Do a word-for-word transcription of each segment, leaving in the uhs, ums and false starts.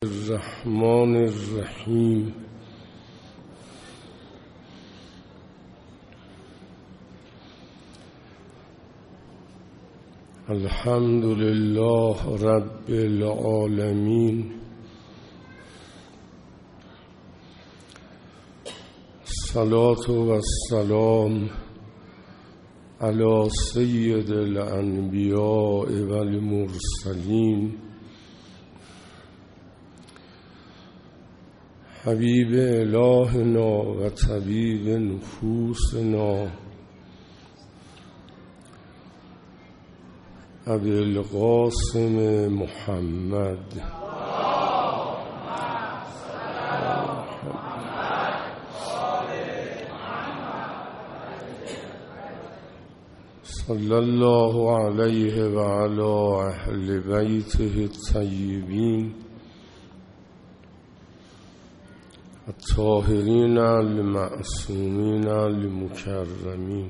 الرحمن الرحیم. الحمد لله رب العالمین. الصلاة والسلام علی سید الانبیاء والمرسلین حبیب الهنا و طبیب نفوسنا ابی القاسم محمد صلی الله علیه و علی اهل بیته الطیبین الطاهرین المعصومین المکرمین.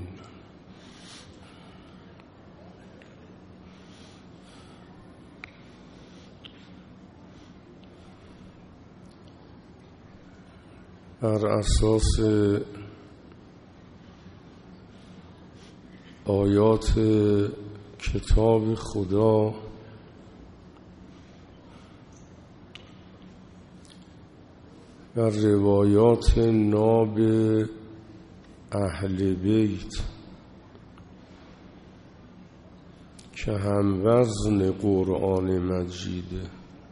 بر اساس آیات کتاب خدا و روایات ناب اهل بیت که هم وزن قرآن مجیده،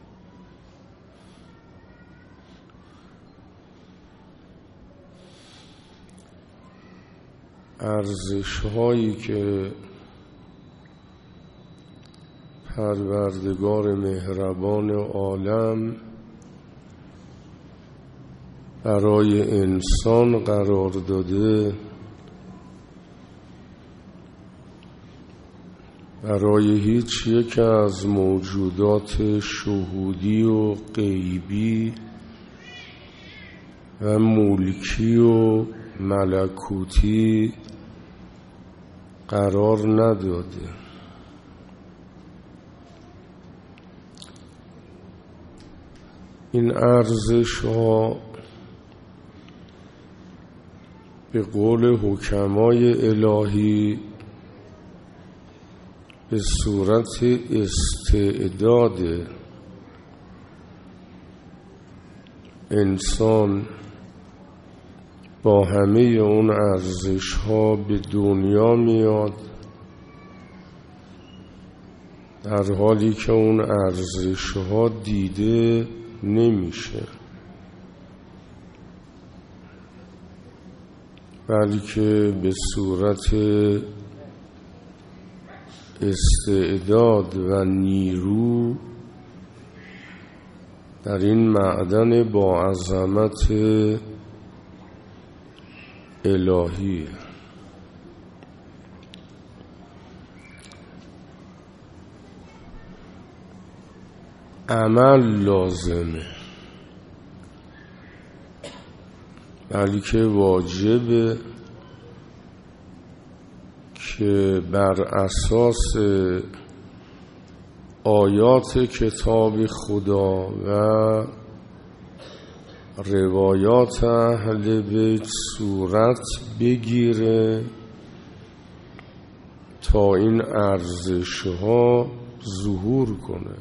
ارزش هایی که پروردگار مهربان عالم برای انسان قرار داده، برای هیچ یک از موجودات شهودی و غیبی و ملکی و ملکوتی قرار نداده. این ارزش ها به قول حکمای الهی به صورت استعداد انسان با همه اون ارزش ها به دنیا میاد، در حالی که اون ارزش ها دیده نمیشه، بلکه به صورت استعداد و نیرو در این معدن با عظمت الهی عمل لازمه، بلکه واجبه که بر اساس آیات کتاب خدا و روایات اهل بیت صورت بگیره تا این ارزش ها ظهور کنه.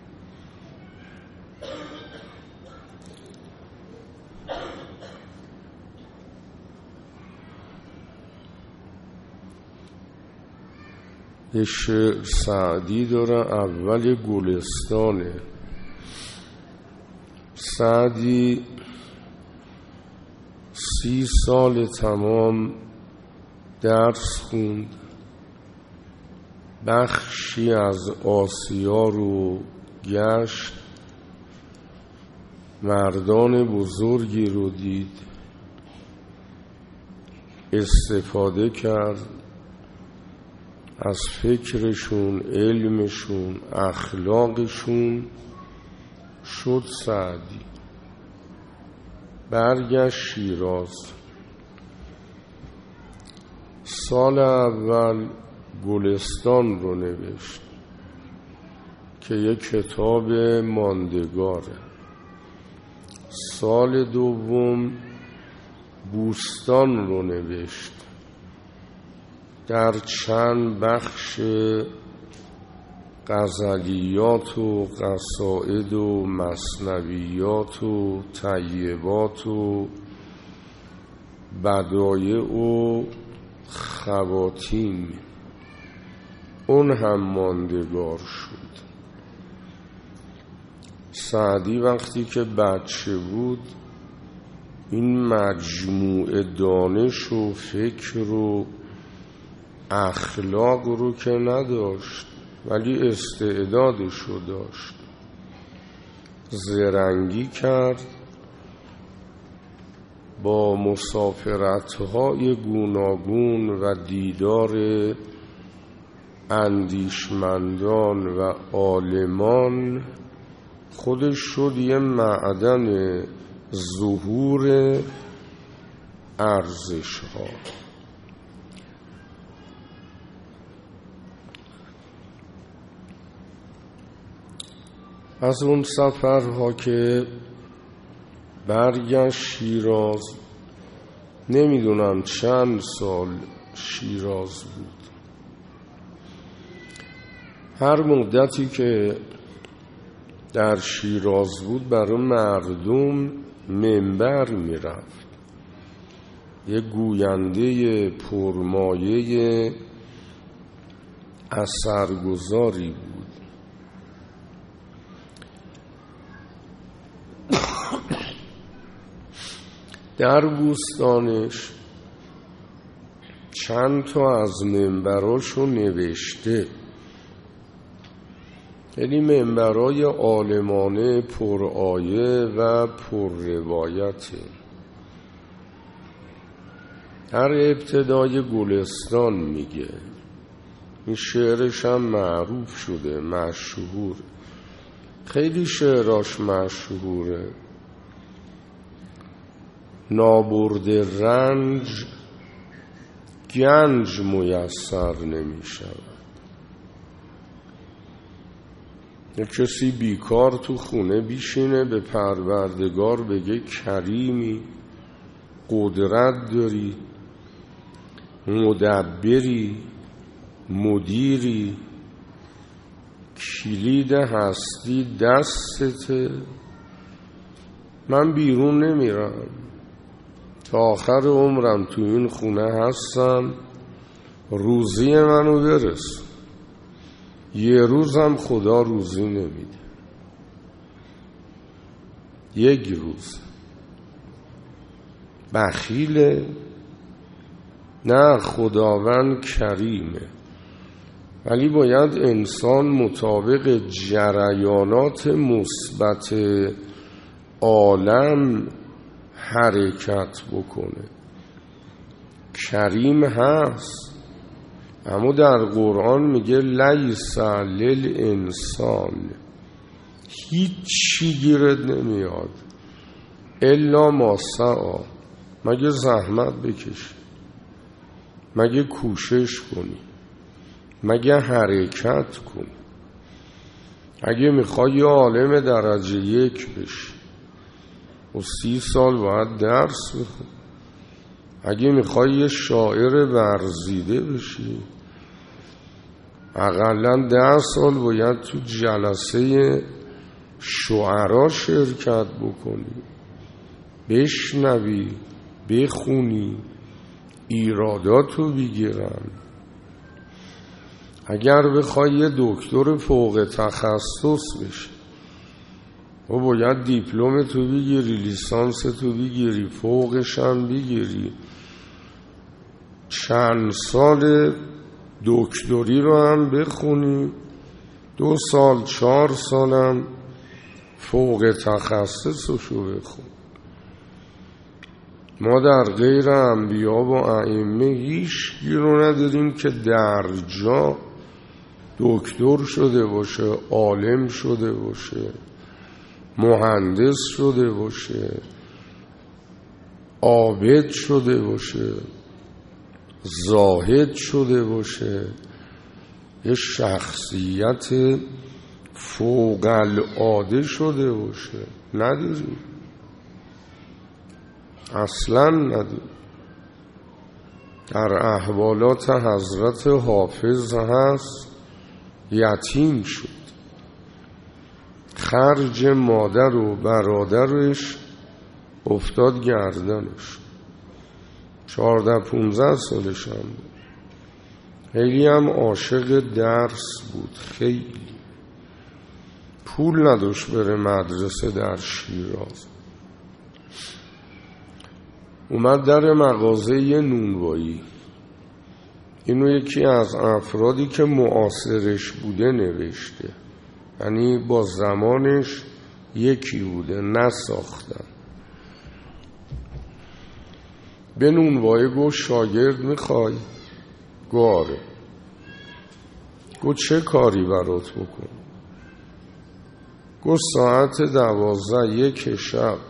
یه شعر سعدی داره، اول گلستانه. سعدی سی سال تمام درس خوند، بخشی از آسیا رو گشت، مردان بزرگی رو دید، استفاده کرد از فکرشون، علمشون، اخلاقشون، شد سعدی. برگشت شیراز. سال اول گلستان رو نوشت که یک کتاب ماندگاره. سال دوم بوستان رو نوشت. در چند بخش غزلیات و قصائد و مثنویات و طیبات و بدایع و خواتین اون هم ماندگار شد. سعدی وقتی که بچه بود این مجموعه دانش و فکر و اخلاق رو که نداشت، ولی استعدادش رو داشت. زرنگی کرد، با مسافرت‌های گوناگون و دیدار اندیشمندان و عالمان خودش شد یه معدن ظهور ارزش‌ها. از اون سفرها که برگشت شیراز، نمیدونم چند سال شیراز بود. هر مدتی که در شیراز بود برای مردم منبر میرفت. یه گوینده پرمایه اثرگذاری بود. در بوستانش چند تا از منبراشو نوشته، یعنی منبرای عالمانه پرآیه و پرروایته. در ابتدای گلستان میگه، این شعرش هم معروف شده، مشهور، خیلی شعراش مشهوره. نابرد رنج گنج میسر نمی شود. یک کسی بیکار تو خونه بیشینه به پروردگار بگه کریمی، قدرت داری، مدبری، مدیری، کلید هستی دستته، من بیرون نمیرم، تا آخر عمرم تو این خونه هستم، روزی منو برس. یه روزم خدا روزی نمیده، یک روز. بخیله؟ نه، خداوند کریمه، ولی باید انسان مطابق جریانات مثبت عالم حرکت بکنه. کریم هست، اما در قرآن میگه لیس للانسان، هیچی گیرت نمیاد الا ما سعی، مگه زحمت بکشی، مگه کوشش کنی، مگه حرکت کنی. اگه میخوای یه عالم درجه یک بشی و سی سال باید درس بخونی. اگه میخوای یه شاعر ورزیده بشی اقلا ده سال باید تو جلسه شعرا شرکت بکنی، بشنوی، بخونی، ایراداتو بگیرن. اگر بخوای یه دکتر فوق تخصص بشی و باید دیپلم تو بگیری، لیسانس تو بگیری، فوقش هم بگیری، چند سال دکتری رو هم بخونی، دو سال چهار سالم فوق تخصصشو بخون. ما در غیر انبیا و ائمه هیچ گیرو نداریم که در جا دکتر شده باشه، عالم شده باشه، مهندس شده باشه، عابد شده باشه، زاهد شده باشه، یه شخصیت فوق العاده شده باشه. نداریم. اصلا ندید. در احوالات حضرت حافظ هست یتیم شد، خرج مادر و برادرش افتاد گردنش، چهارده پونزده سالش هم بود. خیلی هم عاشق درس بود، خیلی پول نداشت بره مدرسه در شیراز. اومد در مغازه یه نونوایی، اینو یکی از افرادی که معاصرش بوده نوشته، یعنی با زمانش یکی بوده، نساختن. به نونوایی گفت شاگرد میخوای؟ گاره. گفت چه کاری برات بکن؟ گفت ساعت دوازده یک شب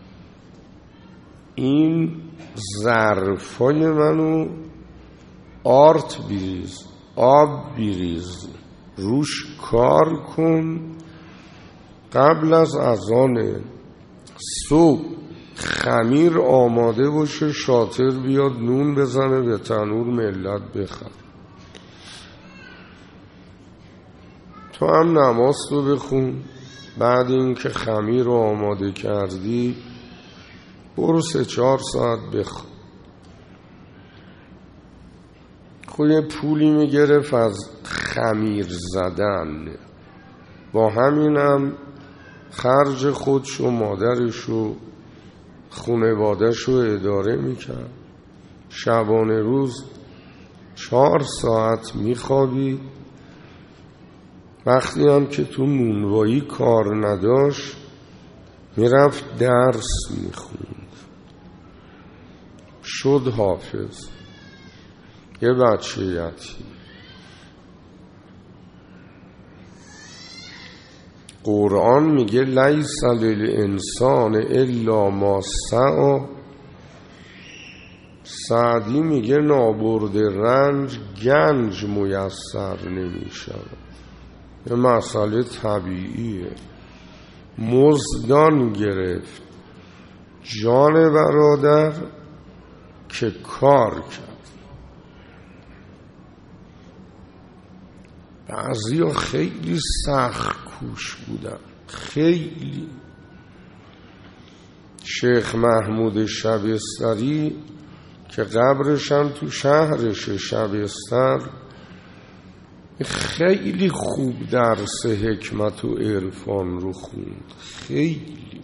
این ظرفای منو آرد بیریز، آب بیریز، روش کار کن، قبل از اذان صبح خمیر آماده باشه، شاطر بیاد نون بزنه به تنور ملت بخور. تو هم نماز رو بخون، بعد این که خمیر رو آماده کردی برو سه چهار ساعت بخون. خود پولی میگرفت از خمیر زدن، با همینم خرج خودش و مادرش و خانواده‌اش رو اداره میکرد. شبانه روز چهار ساعت میخوابید. وقتی هم که تو نونوایی کار نداشت میرفت درس میخوند. شد حافظ، یه بچه یتیم. قرآن میگه لیس للانسان الا ما سعی. سعدی میگه نابرد رنج گنج میسر نمیشود. یه مسئله طبیعیه. مزدان گرفت جان برادر که کار کرد. بعضی ها خیلی سخت کوش بودن، خیلی. شیخ محمود شبستری که قبرشم تو شهرش شبستر، خیلی خوب درس حکمت و عرفان رو خوند. خیلی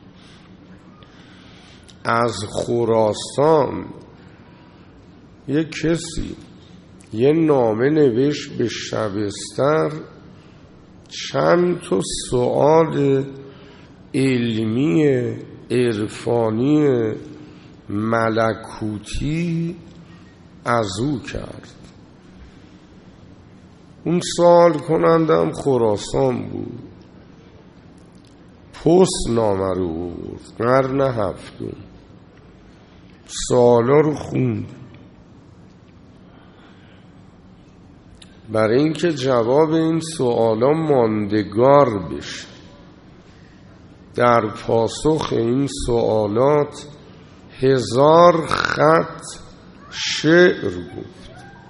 از خراسان یه کسی یه نامه نوشت به شبستر، چند تا سوال علمی عرفانی ملکوتی از او کرد. اون سوال کنندم خراسان بود. پست نامه رو بود، قرن هفتم. سوالا رو خوند. برای اینکه جواب این سوالا ماندگار بشه، در پاسخ این سوالات هزار خط شعر گفت.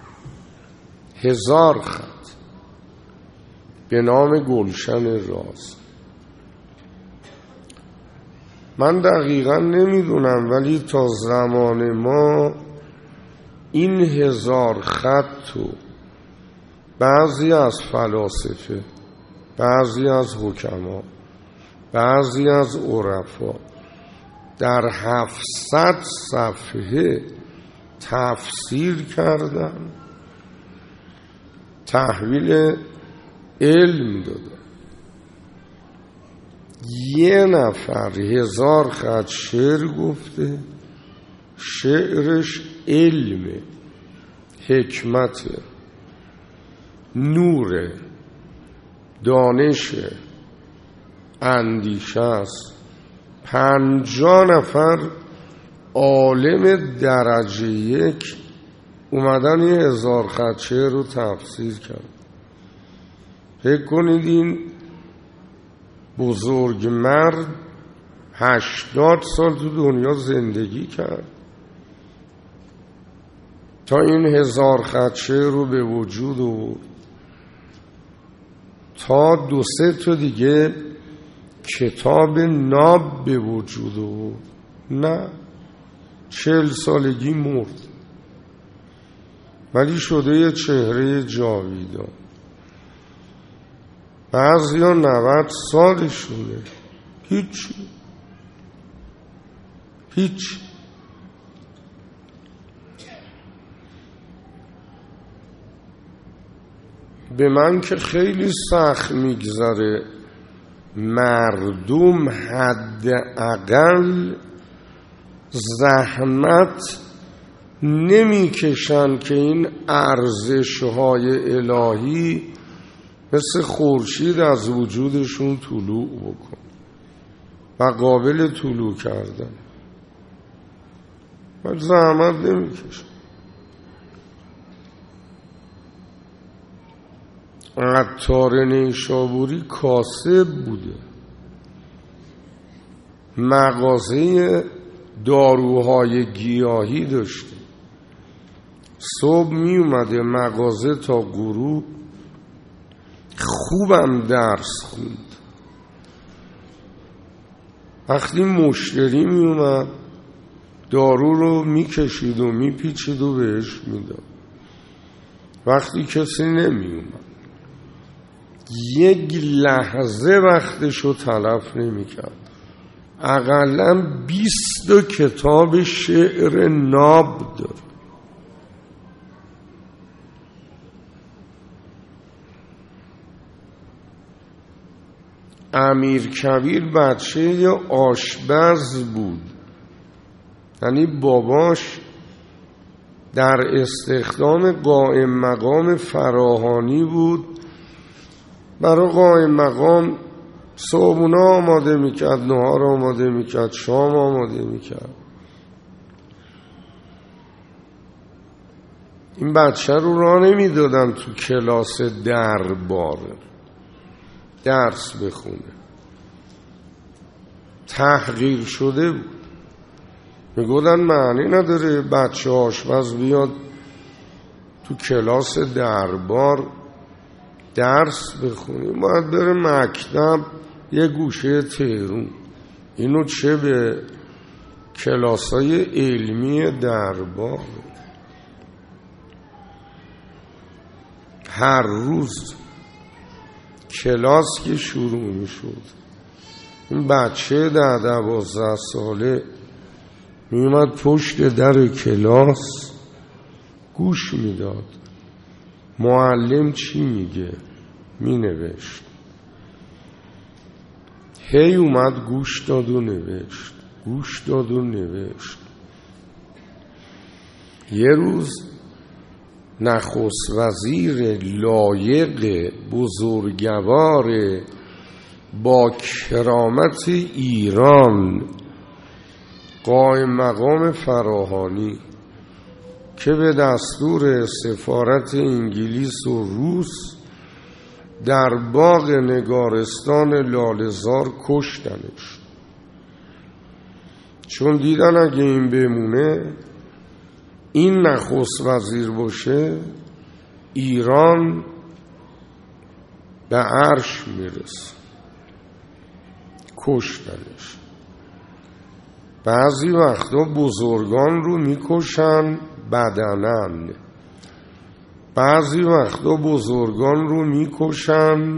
هزار خط به نام گلشن راز. من دقیقا نمیدونم، ولی تا زمان ما این هزار خط و بعضی از فلاسفه، بعضی از حکما، بعضی از عرفا در هفتصد صفحه تفسیر کردن، تحویل علم دادن. یه نفر هزار خط شعر گفته، شعرش علم، حکمت، نور، دانش، اندیشه است. پنجاه نفر عالم درجه یک اومدن یه هزار خط شعر رو تفسیر کرد. فکر کنید این بزرگ مرد هشتاد سال تو دنیا زندگی کرد تا این هزار خدشه رو به وجود آورد، تا دو سه تا دیگه کتاب ناب به وجود آورد. نه، چهل سالگی مرد، ولی شده یه چهره جاویدان. بعضی ها نوت سالشونه، هیچ هیچ به من که خیلی سخت میگذره مردم حداقل زحمت نمیکشن که این ارزش‌های الهی مثل خورشید از وجودشون طلوع بکن و قابل طلوع کردن. من زحمت نمیکشن. عطار نیشابوری کاسب بوده، مغازه داروهای گیاهی داشته، صبح می اومده مغازه تا غروب، خوبم درس خوند. وقتی مشتری می اومد دارو رو می کشید و می پیچید و بهش می داد. وقتی کسی نمی اومد یک لحظه وقتش رو تلف نمی کرد. اقلا بیست کتاب شعر ناب داره. امیر کبیر بچه آشپز بود، یعنی باباش در استخدام قائم مقام فراهانی بود. برای قائم مقام صبحونه آماده میکرد، نهار آماده میکرد، شام آماده میکرد. این بچه رو راه نمیدادن تو کلاس دربار درس بخونه، تحقیر شده بود. میگفتن معنی نداره بچه آشپز بیاد تو کلاس دربار درس بخونیم، باید بره مکتب یه گوشه تهرون. اینو چه به کلاسای علمی دربار. هر روز کلاس که شروع می شد این بچه ده دوازده ساله می اومد پشت در کلاس گوش می داد معلم چی میگه، می نوشت. هی اومد گوش داد و نوشت، گوش داد و نوشت. یه روز نخست وزیر لایق بزرگوار با کرامت ایران قائم مقام فراهانی که به دستور سفارت انگلیس و روس در باغ نگارستان لاله‌زار کشتنش، چون دیدن اگه این بمونه این نخست وزیر باشه ایران به عرش میرسه. کشتنش. بعضی وقتا بزرگان رو میکشن بدنن، بعضی وقتا بزرگان رو میکشن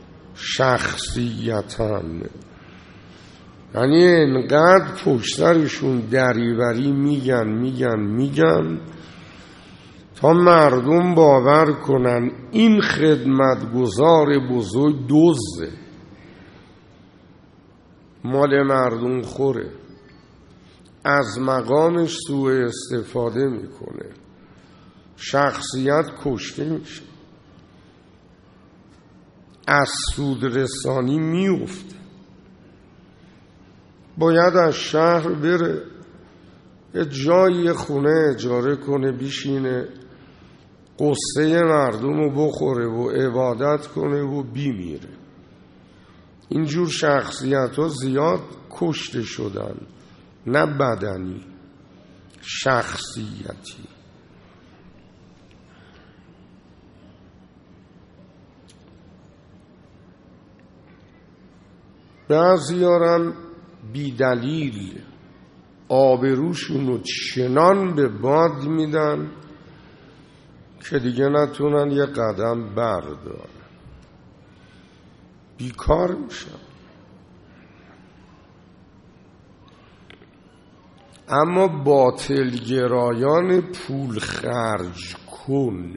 شخصیتن. یعنی انقدر پشترشون دریوری میگن میگن میگن تا مردم باور کنن این خدمتگزار بزرگ دزده، مال مردم خوره، از مقامش سوء استفاده میکنه، شخصیت کشته میشه، از سود رسانی میفته. باید از شهر بره یه جایی خونه اجاره کنه بشینه قصه مردم رو بخوره و عبادت کنه و بیمیره. اینجور شخصیت ها زیاد کشته شدن، نه بدنی، شخصیتی. بعضیارم بی دلیل آبروشونو چنان به باد میدن که دیگه نتونن یه قدم بردارن، بیکار میشن. اما باطلگرایان پول خرج کن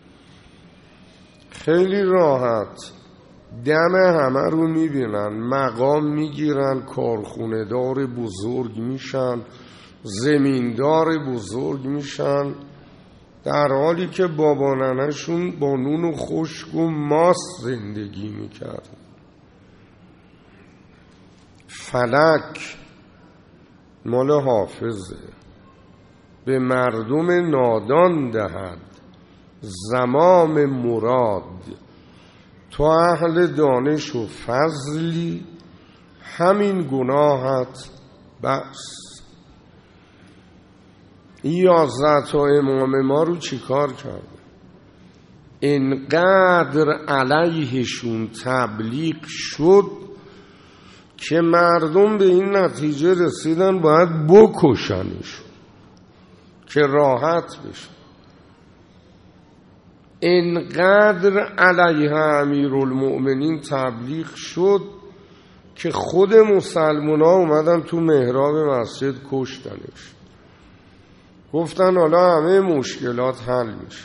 خیلی راحت دم همه رو میبینن، مقام میگیرن، کارخونه دار بزرگ میشن، زمیندار بزرگ میشن، در حالی که بابا ننه‌شون با نون و خشک و ماست زندگی میکرد. فلک مال حافظه، به مردم نادان دهد زمام مراد، تو اهل دانش و فضلی همین گناهت بس. این یازده تا امام ما رو چی کار کرده؟ اینقدر علیهشون تبلیغ شد که مردم به این نتیجه رسیدن باید بکشنشون که راحت بشن. اینقدر علیه امیرالمؤمنین تبلیغ شد که خود مسلمان ها اومدن تو محراب مسجد کشتنش. گفتن حالا همه مشکلات حل میشه.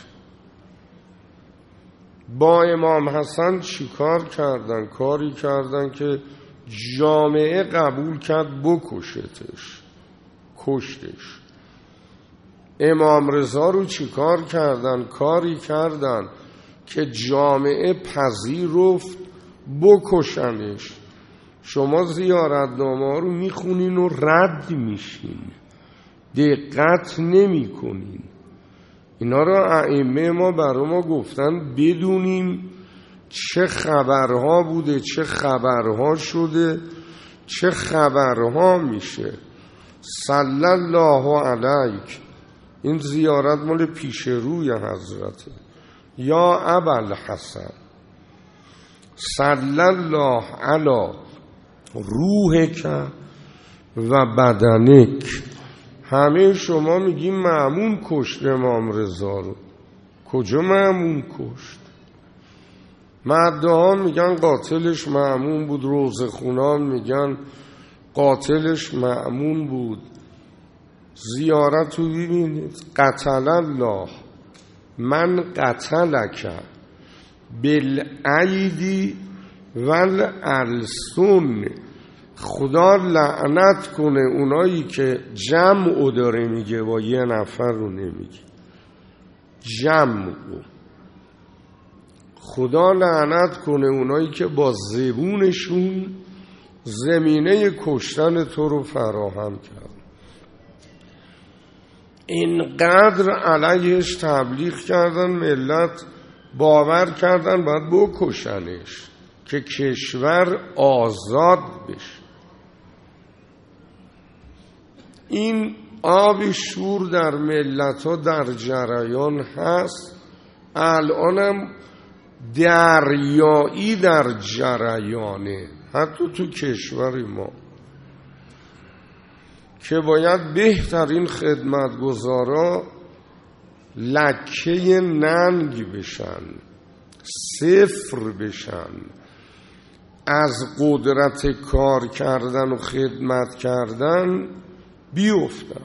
با امام حسن چی کار کردن؟ کاری کردن که جامعه قبول کرد بکشتش، کشتش. امام رضا رو چی کار کردن؟ کاری کردن که جامعه پذیرفت بکشنش. شما زیارتنامه ها رو میخونین و رد میشین، دقت نمی کنین. اینا رو ائمه ما برای ما گفتن بدونیم چه خبرها بوده، چه خبرها شده، چه خبرها میشه. صلی الله علیک. این زیارت مال پیش روی حضرته. یا ابوالحسن صلی الله علی روحک و بدنک. همه شما میگیم مأمون کشت امام رضا رو. کجا مأمون کشت؟ مدعا میگن قاتلش مأمون بود، روزخونان میگن قاتلش مأمون بود. زیارت رو ببینید. قتل الله من قتلک بالایدی والالسن. خدا لعنت کنه اونایی که جمع داره میگه با یه نفر رو نمیگه. جمع رو. خدا لعنت کنه اونایی که با زبونشون زمینه کشتن تو رو فراهم کرد. اینقدر علیهش تبلیغ کردن، ملت باور کردن باید بکشنش که کشور آزاد بشه. این آب شور در ملت ها در جریان هست. الانم دریایی در جریانه، حتی تو کشور ما، که باید بهترین خدمتگزارا لکه ننگ بشن، صفر بشن، از قدرت کار کردن و خدمت کردن بیفتن.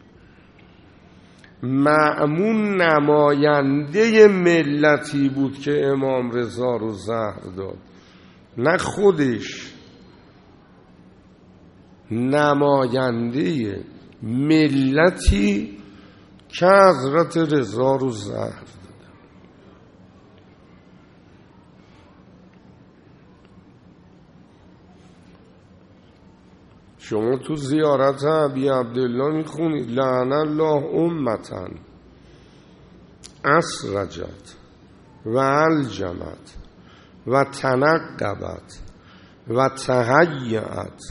مأمون نماینده ملتی بود که امام رضا رو زهر داد، نه خودش. نماینده ملتی که حضرت رضا رو زهر داد. شما تو زیارت ابی عبدالله میخونید لعن الله امتا اسرجت و الجمت و تنقبت و تهیأت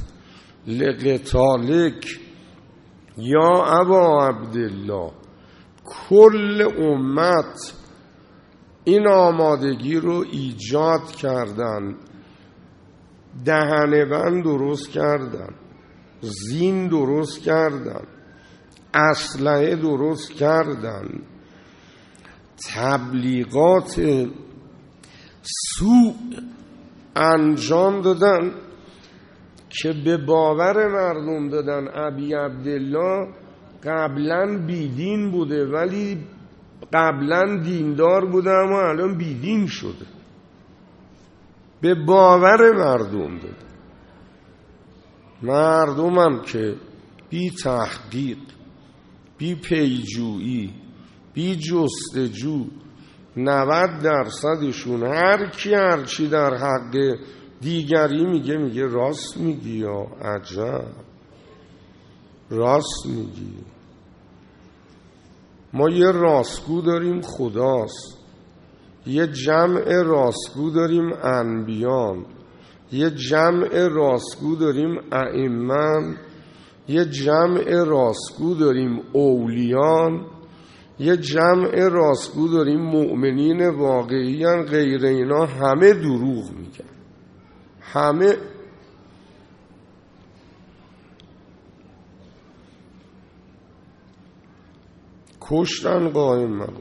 لقتالک یا ابا عبدالله. کل امت این آمادگی رو ایجاد کردن، دهنه بند درست کردن، زین درست کردن، اسلحه درست کردن، تبلیغات سوء انجام دادن که به باور مردم دادن ابی عبدالله قبلا بیدین بوده ولی قبلا دیندار بوده اما الان بیدین شده. به باور مردم داده. مردمم که بی تحقیق، بی پیجویی، بی جستجو، نود درصدشون هر کی هر چی در حق دیگری میگه میگه راست میگی یا عجب راست میگی. ما یه راستگو داریم خداست، یه جمع راستگو داریم انبیان، یه جمع راستگو داریم ائمه، یه جمع راستگو داریم اولیان، یه جمع راستگو داریم مؤمنین واقعیان. غیر اینا همه دروغ میگن، همه. کشتن قائم مقام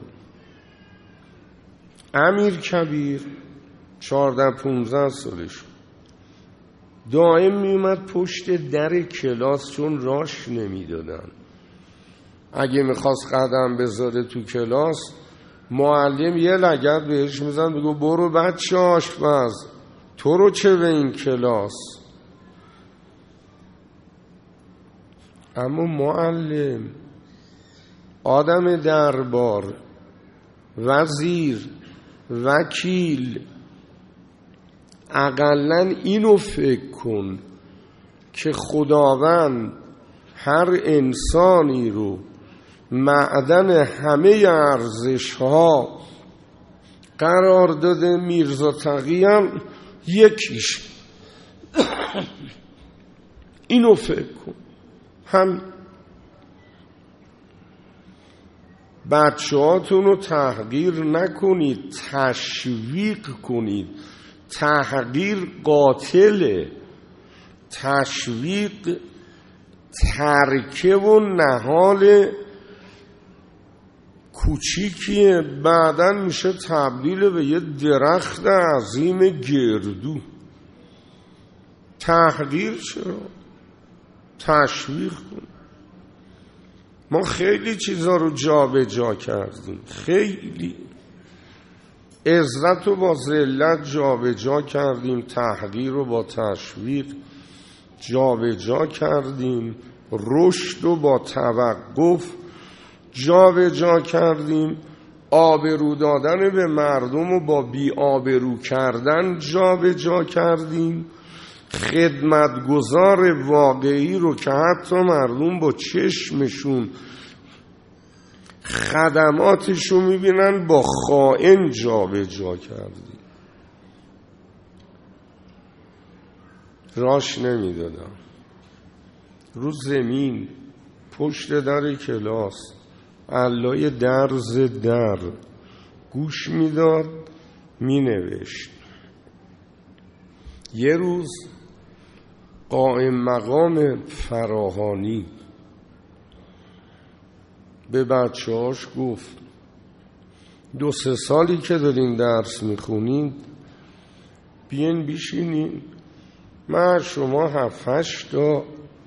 امیر کبیر چارده پونزده سالش دائم میومد پشت در کلاس چون راش نمیدادن. اگه میخواست قدم بذاره تو کلاس معلم یه لگد بهش میزن بگو برو بچه آشپز، تو رو چه به این کلاس. اما معلم، آدم دربار، وزیر، وکیل، اقلن اینو فکر کن که خداوند هر انسانی رو معدن همه ارزش ها قرار داده. میرزا تقی هم یکیش. اینو فکر کن. هم بچه هاتون رو تحقیر نکنید، تشویق کنید. تحقیر قاتله، تشویق ترکه و نهال کوچیکیه، بعداً میشه تبدیل به یه درخت عظیم گردو. تحقیر چرا؟ تشویق کن. ما خیلی چیزا رو جا به جا کردیم، خیلی عزت رو با ذلت جا به جا کردیم، تحقیر رو با تشویق جا به جا کردیم، رشد رو با توقف جا به جا کردیم، آبرو دادن به مردم رو با بی آبرو کردن جا به جا کردیم، خدمتگزار واقعی رو که حتی مردم با چشمشون خدماتشو میبینن با خائن جا به جا کردیم. راش نمیدادم رو زمین پشت در کلاس علای درز در گوش میداد مینوشت. یه روز قائم مقام فراهانی به بچه هاش گفت دو سه سالی که دارین درس میخونین بیین بیشینین من شما هفت هشت تا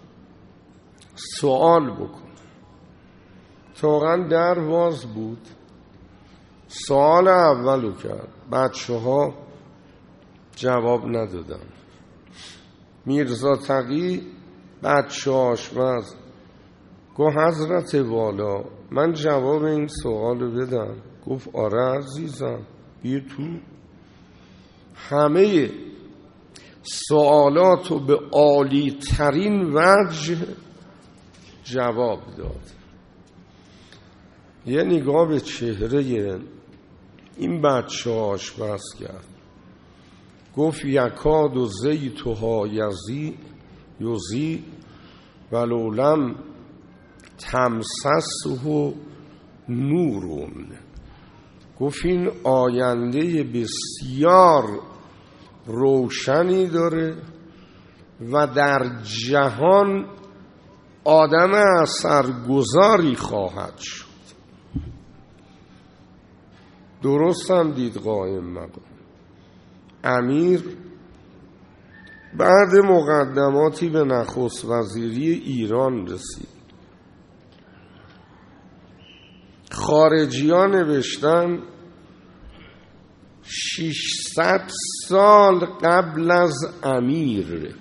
سوال بکن. واقعا در باز بود. سوال اولو کرد، بچه ها جواب ندادن. میرزا تقی بچه آشپز گفت حضرت والا من جواب این سوالو بدم. گفت آره عزیزم بیا تو. همه سوالاتو به عالی ترین وجه جواب داد. یه نگاه به چهره این بچه آشپز کرد. گفت یکاد و زیتها یزی یزی ولولم تمسسه نورون. گفت این آینده بسیار روشنی داره و در جهان آدم اثرگذاری خواهد شد. درست هم دید قائم مقام. امیر بعد مقدماتی به نخست وزیری ایران رسید. خارجی ها نوشتن ششصد سال قبل از امیر،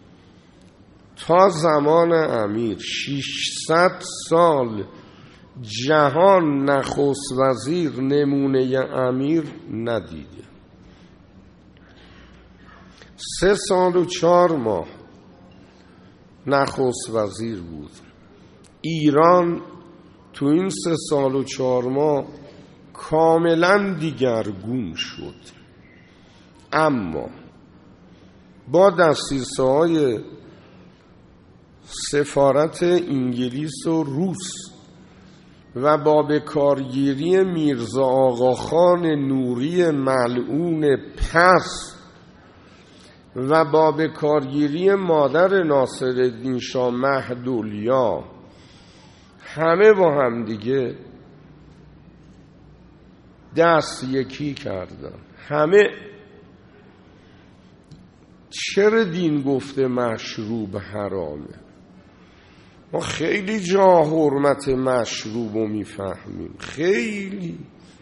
تا زمان امیر ششصد سال جهان نخست وزیر نمونه امیر ندیده. سه سال و چهار ماه نخست وزیر بود. ایران تو این سه سال و چهار ماه کاملا دیگرگون شد. اما با دستیسه های سفارت انگلیس و روس و با بکارگیری میرزا آقاخان نوری ملعون پس و با بکارگیری مادر ناصرالدین شاه مهدولیا، همه با هم دیگه دست یکی کردن. همه چرا دین گفته مشروب حرامه؟ ما خیلی جا حرمت مشروب رو میفهمیم، خیلی.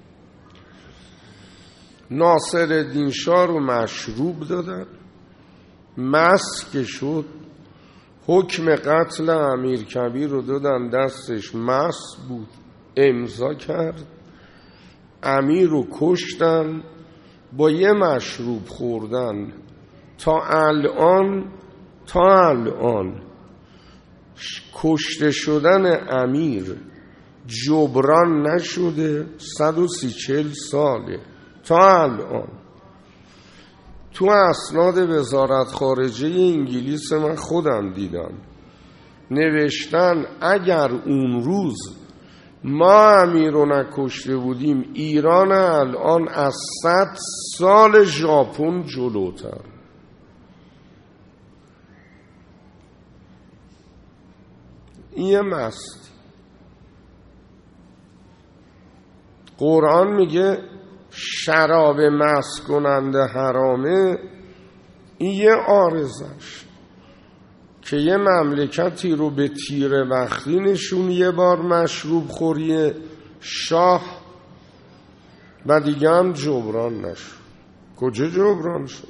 ناصرالدین شاه رو مشروب دادن، مست که شد، حکم قتل امیرکبیر رو دادن دستش، مست بود، امضا کرد، امیر رو کشتن با یه مشروب خوردن. تا الان تا الان کشته شدن امیر جبران نشده. صد و سی چل ساله تا الان. تو اسناد وزارت خارجه انگلیس من خودم دیدم نوشتن اگر اون روز ما امیر رو نکشته بودیم ایران الان از صد سال ژاپن جلوتر. این مست. قرآن میگه شراب مست کننده حرامه. این یه عارضش که یه مملکتی رو به تیره بختی نشون، یه بار مشروب خوری شاه و دیگه هم جبران نشد. کجا جبران شد؟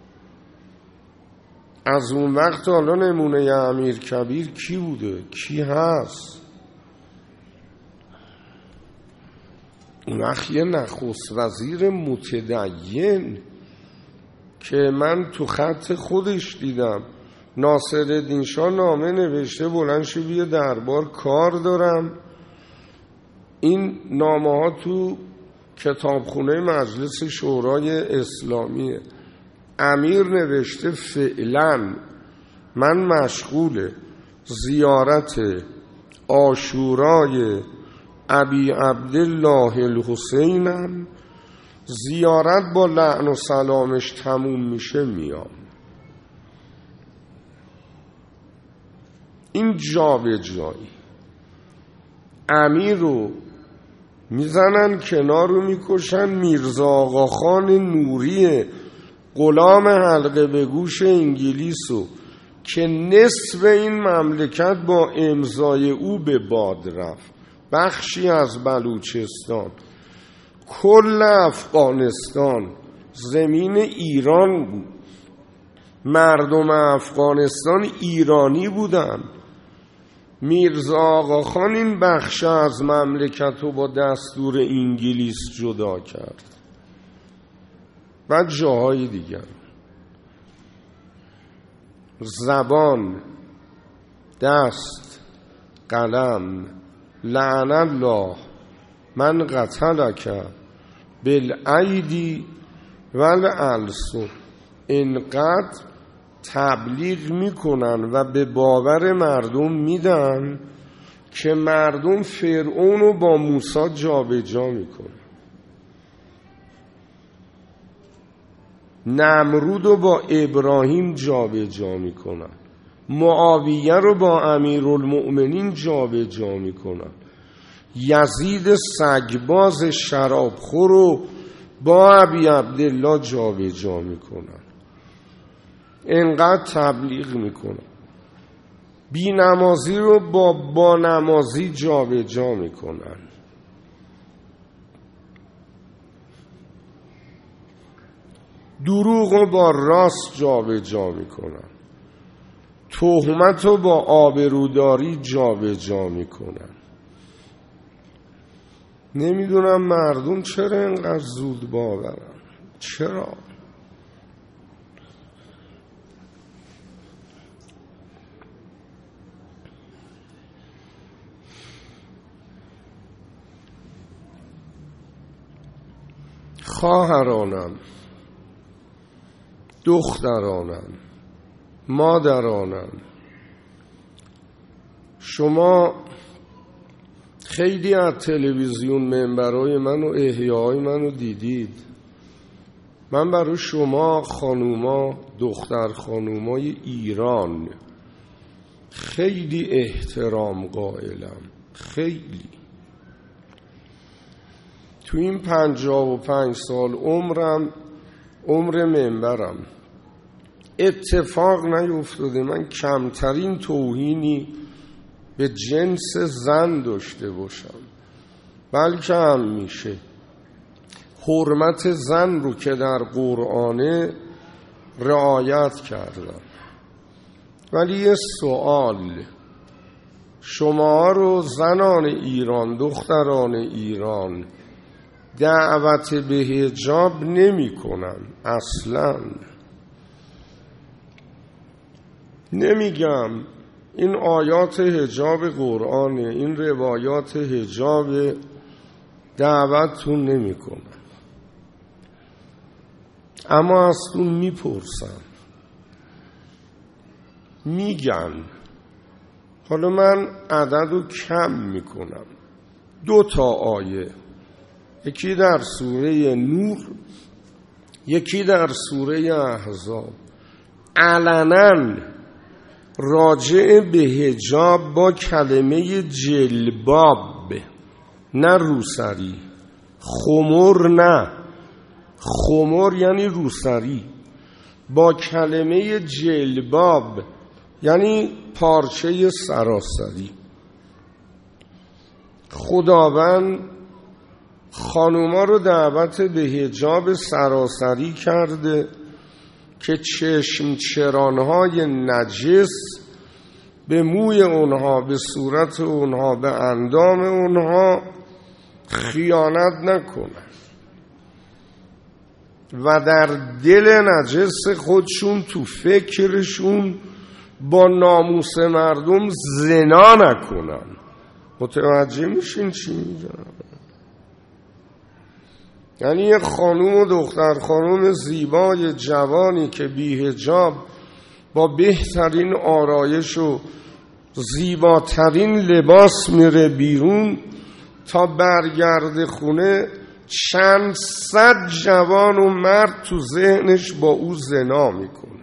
از اون وقت حالا نمونه امیرکبیر کی بوده؟ کی هست؟ اون وقت یه نخست وزیر متدین که من تو خط خودش دیدم، ناصرالدین شاه نامه نوشته بلند شو بیا دربار کار دارم. این نامه ها تو کتابخونه مجلس شورای اسلامیه. امیر نوشته فعلا من مشغول زیارت عاشورای ابی عبدالله الحسینم، زیارت با لعن و سلامش تموم میشه میام. این جا به جایی امیر رو میزنن کنار رو میکشن. میرزا آقاخان نوری غلام حلقه به گوش انگلیسو که نصف این مملکت با امضای او به باد رفت، بخشی از بلوچستان، کل افغانستان زمین ایران بود، مردم افغانستان ایرانی بودن. میرزا آقاخان این بخش از مملکت رو با دستور انگلیس جدا کرد. بعد جاهای دیگر زبان، دست، قلم، لعن الله من قتلک بالایدی والالسن. انقدر تبلیغ میکنن و به باور مردم میدن که مردم فرعون رو با موسی جابجا میکنن، نمرود رو با ابراهیم جابجا میکنن، معاویه رو با امیرالمؤمنین جابجا میکنن، یزید سگباز شرابخور رو با ابی عبدالله جابجا میکنن. انقدر تبلیغ میکنن. بی نمازی رو با با نمازی جابجا میکنن. دروغ رو با راست جابجا میکنن. تهمت رو با آبروداری جابجا میکنن. نمیدونم مردم چرا اینقدر زود باورن. چرا؟ خواهرانم، دخترانم، مادرانم، شما خیلی از تلویزیون منبرهای من و احیاهای من رو دیدید. من برای شما خانوما، دختر خانومای ایران خیلی احترام قائلم. خیلی تو این پنجاه و پنج سال عمرم، عمر منبرم، اتفاق نیفتاده من کمترین توهینی به جنس زن داشته باشم، بلکه هم میشه حرمت زن رو که در قرآنه رعایت کردم. ولی یه سوال، شما رو زنان ایران، دختران ایران دعوت به حجاب نمی کنن. اصلا نمیگم این آیات حجاب قرآنه، این روایات حجاب دعوتتون نمی کنن، اما از تو میپرسن، میگن. حالا من عدد رو کم میکنم. دو تا آیه، یکی در سوره نور، یکی در سوره احزاب، علنا راجع به حجاب با کلمه جلباب، نه روسری. خمر نه، خمر یعنی روسری. با کلمه جلباب یعنی پارچه سراسری. خداوند خانوما رو دعوت به حجاب سراسری کرده که چشم چرانهای نجس به موی اونها، به صورت اونها، به اندام اونها خیانت نکنن و در دل نجس خودشون، تو فکرشون با ناموس مردم زنا نکنن. متوجه میشین چی میگم؟ یعنی یه خانوم و دختر خانوم زیبای جوانی که بی حجاب با بهترین آرایش و زیباترین لباس میره بیرون، تا برگرده خونه چند صد جوان و مرد تو ذهنش با او زنا میکنه.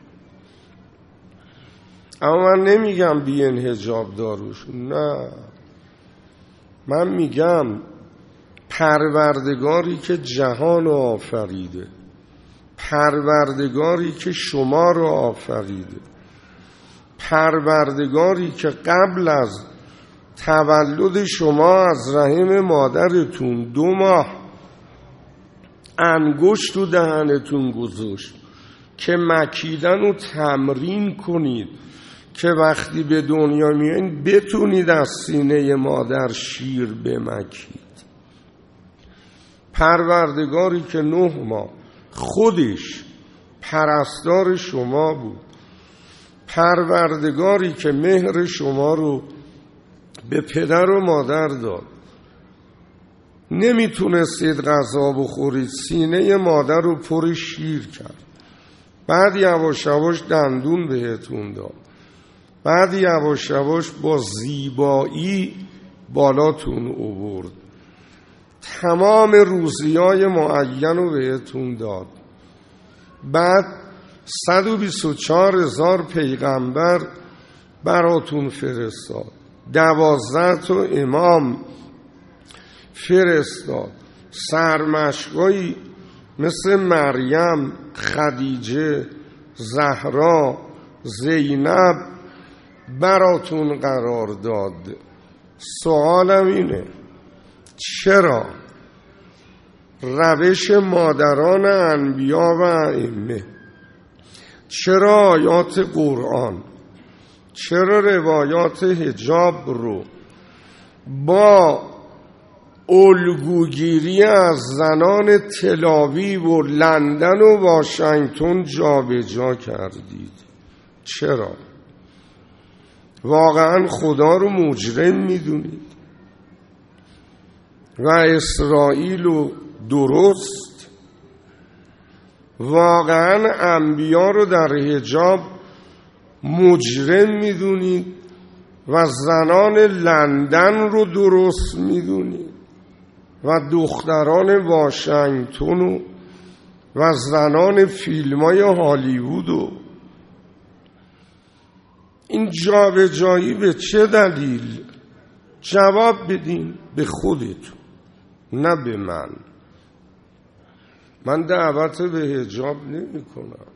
اما من نمیگم بی انحجاب داروشون، نه، من میگم پروردگاری که جهان رو آفریده، پروردگاری که شما رو آفریده، پروردگاری که قبل از تولد شما از رحم مادرتون دو ماه انگشت تو دهنتون گذاشت که مکیدن رو تمرین کنید که وقتی به دنیا میایین بتونید از سینه مادر شیر بمکید. پروردگاری که نه ماه خودش پرستار شما بود، پروردگاری که مهر شما رو به پدر و مادر داد، نمیتونستید غذا بخورید، سینه مادر رو پر شیر کرد، بعد یواش یواش دندون بهتون داد، بعد یواش یواش با زیبایی بالاتون آورد، تمام روزیای معین رو بهتون داد، بعد صد و بیست و چهار هزار پیغمبر براتون فرستاد، دوازده تا امام فرستاد، سرمشقایی مثل مریم، خدیجه، زهرا، زینب براتون قرار داد. سوالم اینه چرا روش مادران انبیا و ائمه، چرا آیات قرآن، چرا روایات حجاب رو با الگوگیری از زنان تل‌آویو و لندن و واشنگتن جابجا کردید؟ چرا؟ واقعا خدا رو مجرم میدونید و اسرائیل رو درست؟ واقعا انبیا رو در حجاب مجرم میدونید و زنان لندن رو درست میدونید و دختران واشنگتن و, و زنان فیلمای هالیوود و این جابجایی به چه دلیل؟ جواب بدین به خودتون، نه به من. من دعوت به حجاب نمی کنم،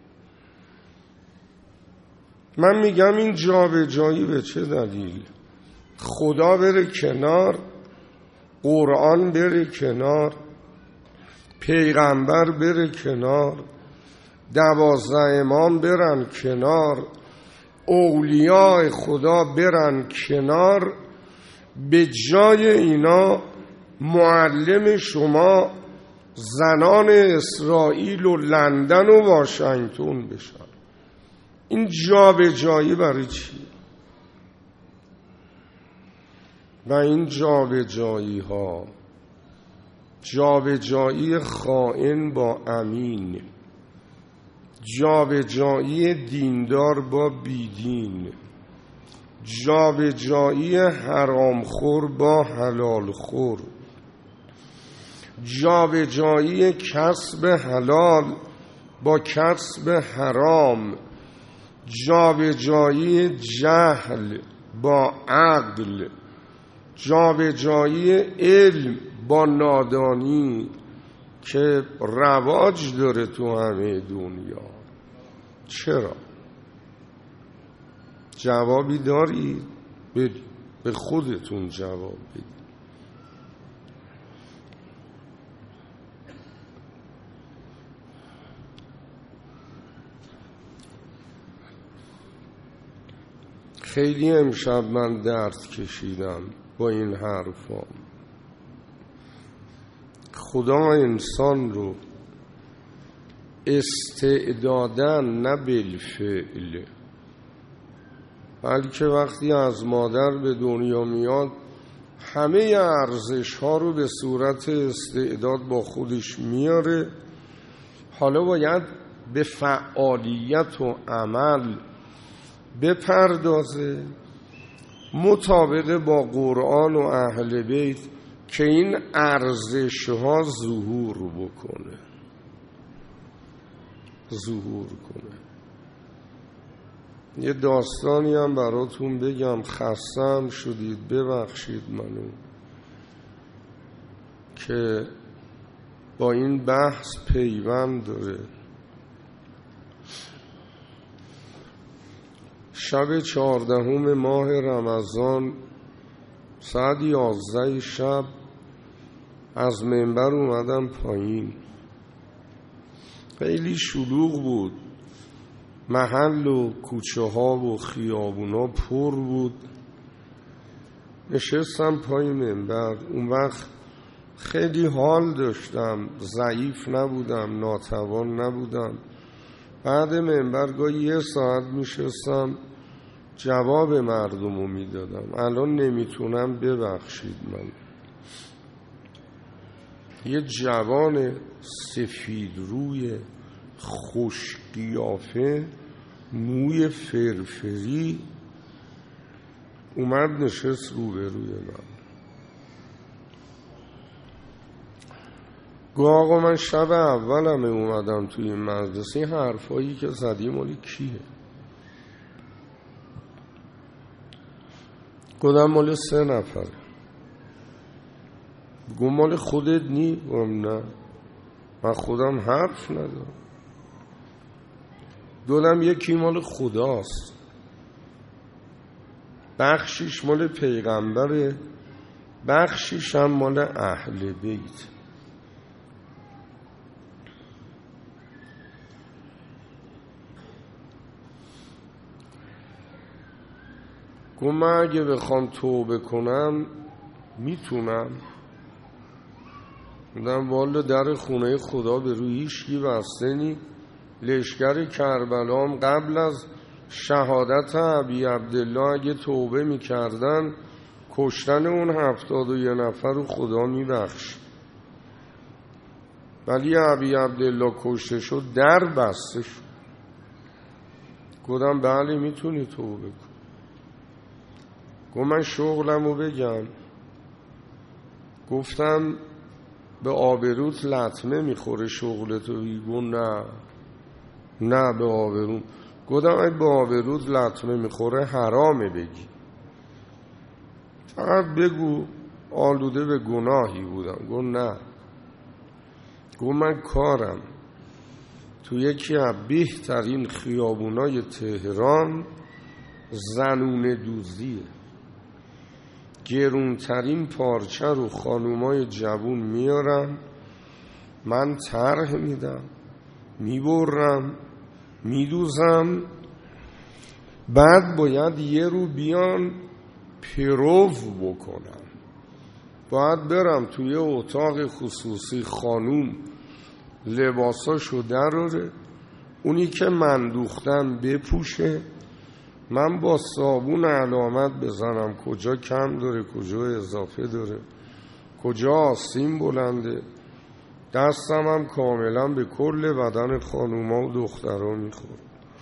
من میگم این جابجایی به چه دلیل؟ خدا بره کنار، قرآن بره کنار، پیغمبر بره کنار، دوازده امام برن کنار، اولیاء خدا برن کنار، به جای اینا معلم شما زنان اسرائیل و لندن و واشنگتن بشن. این جابجایی برای چی؟ و این جابجایی ها جابجایی خائن با امین، جابجایی دیندار با بیدین، جابجایی حرامخور با حلالخور، جابجایی کسب حلال با کسب حرام، جابجایی جهل با عقل، جابجایی علم با نادانی که رواج داره تو همه دنیا. چرا؟ جوابی دارید؟ به خودتون جواب بدید. خیلی امشب من درد کشیدم با این حرفام. خدا انسان رو استعدادن نه بالفعل، بلکه وقتی از مادر به دنیا میاد همه ارزش ها رو به صورت استعداد با خودش میاره. حالا باید به فعالیت و عمل بپردازه مطابق با قرآن و اهل بیت که این ارزش ها ظهور بکنه ظهور کنه. یه داستانی هم براتون بگم، خستم شدید ببخشید منو، که با این بحث پیوند داره. شب چهاردهم ماه رمضان ساعت یازده شب از منبر اومدم پایین. خیلی شلوغ بود، محل و کوچه ها و خیابونا پر بود. نشستم پای منبر. اون وقت خیلی حال داشتم، ضعیف نبودم، ناتوان نبودم. بعد منبر گاهی یه ساعت میشستم جواب مردم رو میدادم. الان نمیتونم، ببخشید. من یه جوان سفید روی خوش قیافه، موی فرفری اومد نشست روبروی من. گفت آقا من شب اولمه اومدم توی این مدرسه، این حرفایی که زدی مالی کیه؟ گفتم مال سه نفره. گفت مال خودت نی؟ گفتم نه، من خودم حرف ندارم. گفتم یکی مال خداست، بخشیش مال پیغمبره، بخشیش هم مال اهل بیت. گفت من اگه بخوام توبه کنم میتونم؟ گفتم والا در خونه خدا به روی هیچکی بسته نی. لشکر کربلام قبل از شهادت ابی عبدالله اگه توبه میکردن کشتن اون هفتاد و یه نفر رو خدا میبخش، ولی ابی عبدالله کشته شد در بسته شد. گفتم بله میتونی توبه کن. گفت من شغلمو بگم. گفتم به آبروت لطمه میخوره شغلتو؟ گفت نه نه به آبروم. گفتم اگه به آبروت لطمه میخوره حرامه بگی، فقط بگو آلوده به گناهی بودم. گفت نه. گفت من کارم تو یکی از بهترین خیابونای تهران زنونه دوزیه، گرونترین پارچه رو خانومای جوون میارن، من طرح میدم، میبرم، میدوزم، بعد باید یه رو بیان پرو بکنم، باید برم توی اتاق خصوصی خانوم لباساشو دراره، اونی که من دوختم بپوشه، من با صابون علامت بزنم کجا کم داره کجا اضافه داره کجا آستین بلنده، دستم هم کاملا به کل بدن خانوما و دخترها میخوره.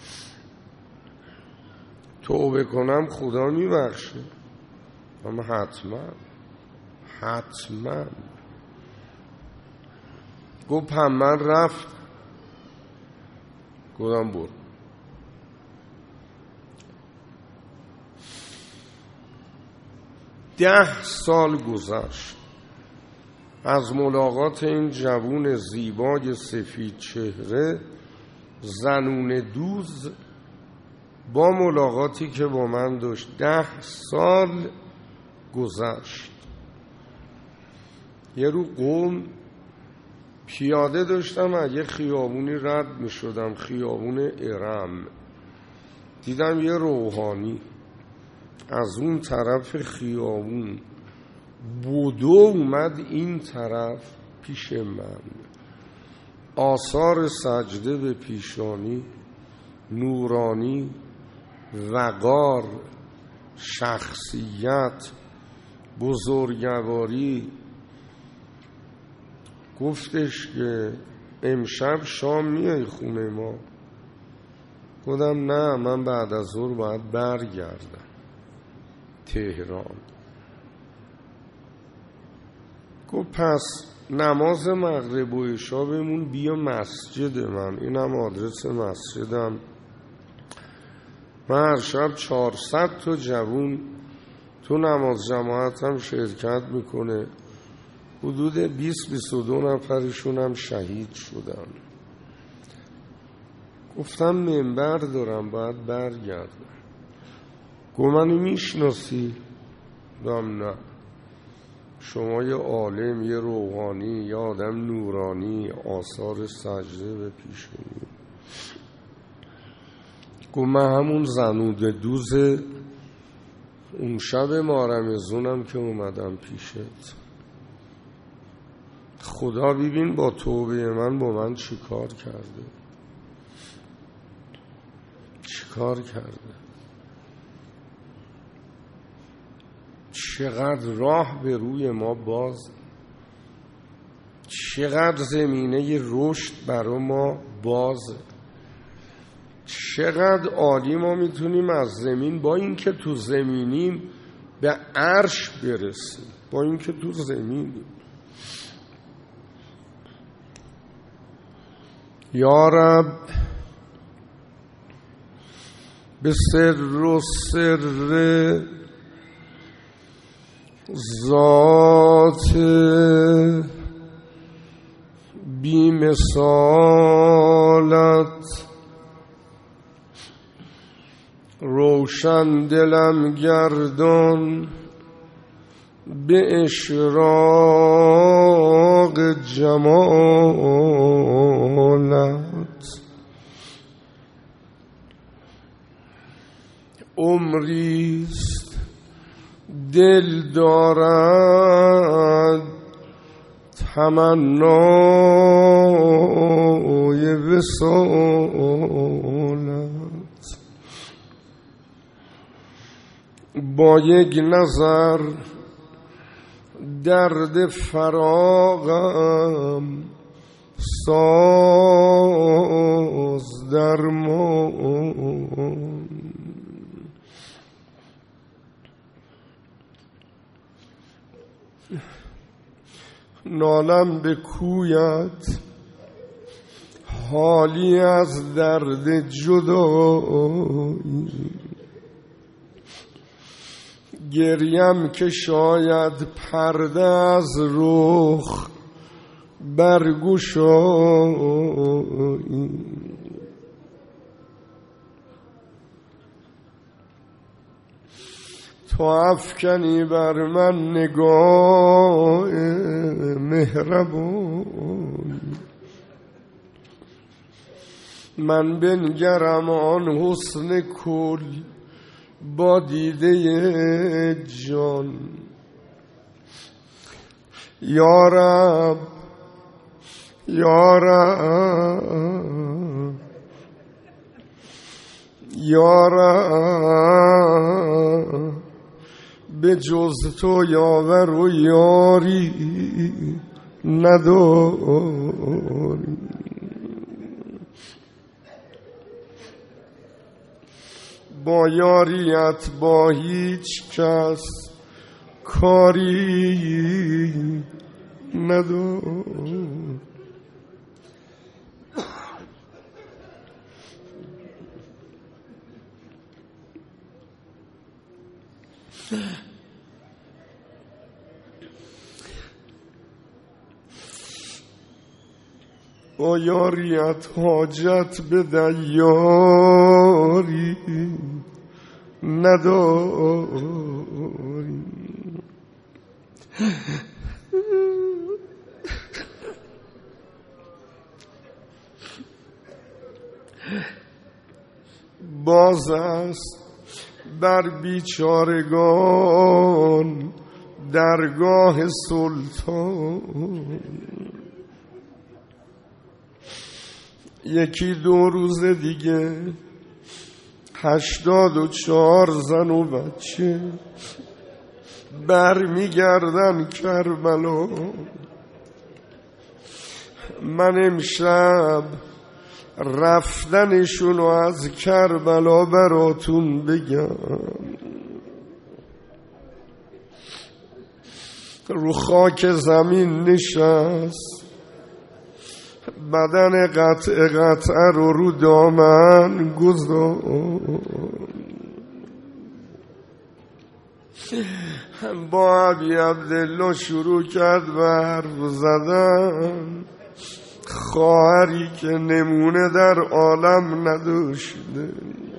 توبه کنم خدا میبخشه؟ اما حتما حتما. گفت هم من رفت. گفتم برو. ده سال گذشت از ملاقات این جوون زیبای سفید چهره زنون دوز با ملاقاتی که با من داشت. ده سال گذشت. یه رو قوم پیاده داشتم، اگه خیابونی رد می شدم، خیابون ارم، دیدم یه روحانی از اون طرف خیابون بودو اومد این طرف پیش من، آثار سجده به پیشانی، نورانی، وقار، شخصیت، بزرگواری. گفتش که امشب شام میای خونه ما؟ گفتم نه، من بعد از ظهر باید برگردم تهران. گفت پس نماز مغرب و عشا بمون بیا مسجد من، اینم آدرس مسجدم. من هر شب چهارصد تا جوون تو نماز جماعت هم شرکت میکنه، حدود بیست بیست و دو نفرشون هم شهید شدن. گفتم منبر دارم باید برگردم. گفت منو میشناسی؟ گفتم نه. شما یه عالم، یه روحانی، یه آدم نورانی، آثار سجده به پیشونی. گفت من همون زنود دوز اون شب مارمزونم که اومدم پیشت. خدا ببین با توبه من با من چی کار کرده، چی کار کرده، چقدر راه به روی ما باز، چقدر زمینه رشد برای ما بازه، چقدر عالی ما میتونیم از زمین با اینکه تو زمینیم به عرش برسیم، با اینکه تو زمینیم. یا رب به سر و سر ذات بی مثالت روشن دلم گردان به اشراق جمالت. عمریست دل دارد تمنای وصالت، با یک نظر درد فراقم ساز درمان. نالم به کویت حالی از درد جدایی، گریم که شاید پرده از رخ برگشایی. تو افکنی بر من نگاه مهربان، من بنگرم آن حسن کل با دیده جان. یا رب یا رب یا رب به جز تو یاور و یاری نداری. با یاریت با هیچ کس کاری نداری. با یاریت حاجت به دیاری نداری. باز است بر بیچارگان درگاه سلطان، یکی دو روز دیگه هشتاد و چهار زن و بچه بر میگردن کربلا. من امشب رفتنشونو از کربلا براتون بگم. رو خاک زمین نشست، بدن قطع قطع رو رو دامن گذار، با ابی عبدالله شروع کرد به حرف زدن. خواهری که نمونه در عالم نداشته،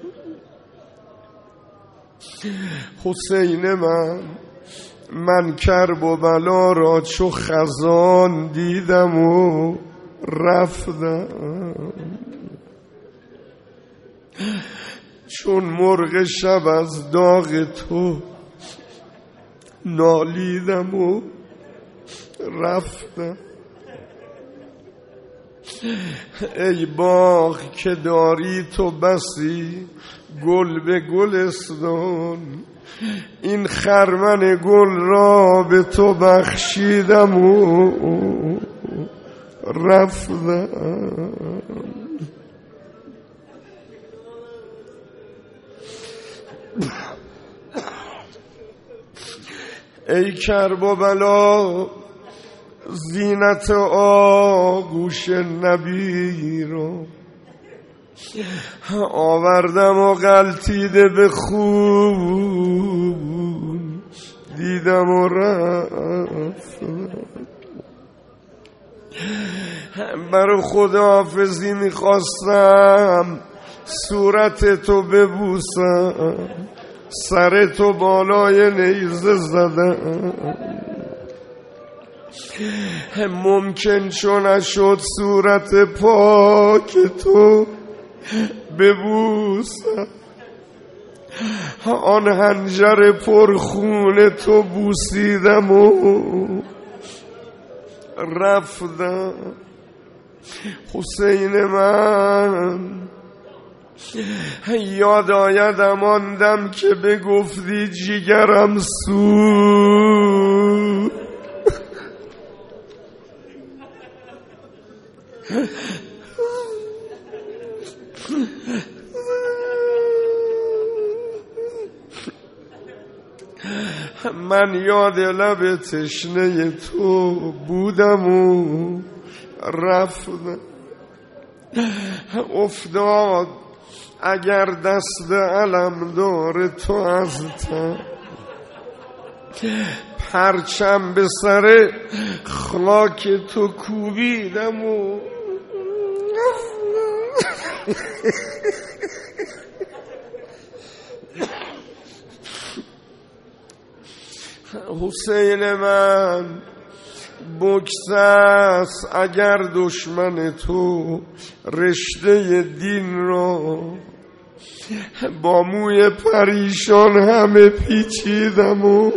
حسین من من کرب و بلا را چو خزان دیدم و رفتم، چون مرغ شب از داغ تو نالیدم و رفتم. ای باغ که داری تو بسی گل به گلستان، این خرمن گل را به تو بخشیدم و رفتم. ای کرب و بلا زینت آغوش نبی رو آوردم و غلطیده به خون دیدم و رفتم. برای خداحافظی میخواستم صورت تو ببوسم، سر تو بالای نیزه زدم، ممکن چون نشد صورت پاک تو ببوسم، آن حنجر پرخون تو بوسیدم و رفتم. حسین من یاد آیدم آن دم که بگفتی جیگرم سو، من یاد لب تشنه تو بودم و رفتم. افتاد اگر دست علم داره تو از تن، پرچم به سر خاک تو کوبیدم و حسین من بکس است اگر دشمن تو رشته دین را با موی پریشان همه پیچیدم و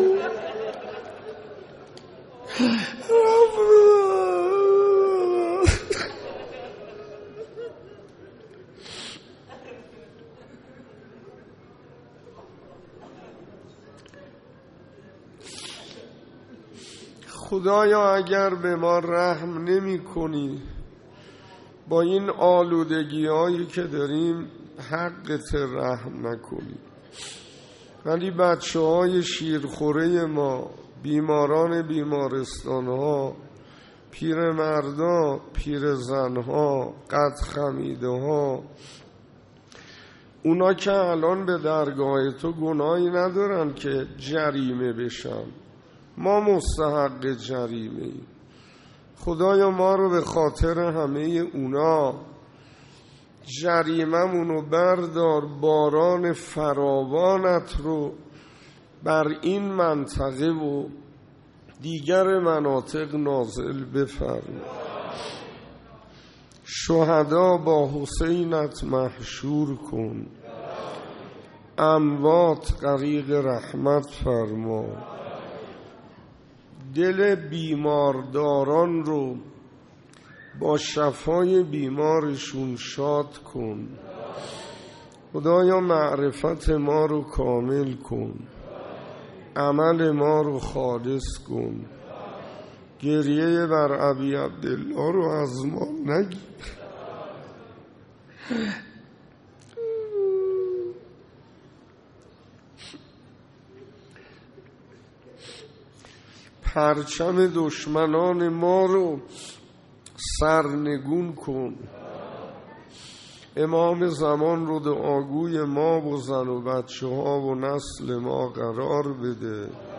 خدایا اگر به ما رحم نمی کنی، با این آلودگی هایی که داریم حقت رحم نکنی. ولی بچه های شیرخوره ما، بیماران بیمارستان ها، پیر مردا، پیر زن ها، قد خمیده ها، اونا که الان به درگاه تو گناهی ندارن که جریمه بشن، ما مستحق جریمه ایم. خدایا ما رو به خاطر همه اونا جریممونو بردار، باران فراوانت رو بر این منطقه و دیگر مناطق نازل بفرما. شهدا با حسینت محشور کن، اموات غریق رحمت فرما. دل بیمارداران رو با شفای بیمارشون شاد کن. خدایا معرفت ما رو کامل کن، عمل ما رو خالص کن. گریه بر ابی عبدالله رو از ما نگیر. پرچم دشمنان ما رو سرنگون کن. امام زمان رو دعاگوی ما و زن و بچه ها و نسل ما قرار بده.